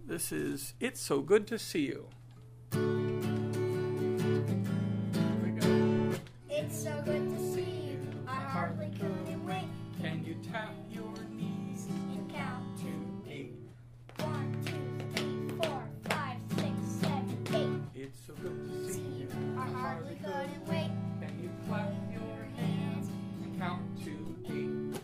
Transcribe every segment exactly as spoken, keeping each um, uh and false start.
This is It's So Good to See You. Here we go. It's so good to see you. I hardly couldn't wait. Can you tap your knees And count to eight? one, two, three, four, five, six, seven, eight. It's so good to see you. I hardly couldn't wait. Can you clap your hands and count to eight?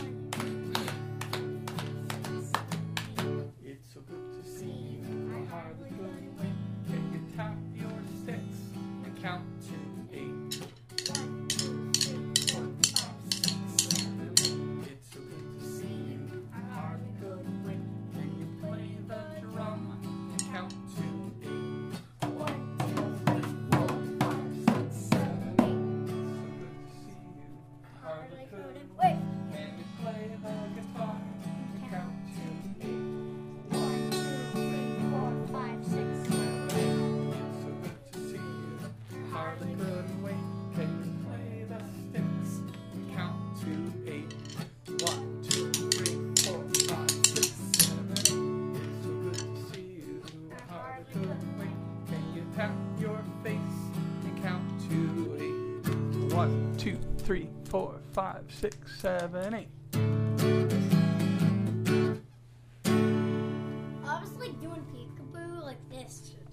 It's so good to see you. I hardly couldn't wait. Can you tap your sticks and count to eight? One, two, three, four, five, six, seven, eight. It's so good to see you. I hardly couldn't wait. Can you play the drum and count to eight? One, two, three, four, five, six, seven, eight. It's so good to see you. I I hardly hardly couldn't couldn't wait. wait. Can you play the guitar and count to eight? One, two, three, four, five, six, seven, eight. It's so good to see you. I hardly couldn't wait. Can you play the sticks and count to eight? One, two, three, four, five, six, seven, eight. It's so good to see you. I hardly couldn't wait. Can you tap your face and count to eight? One, two, three, four, five, six, seven, eight. I was like doing peekaboo like this.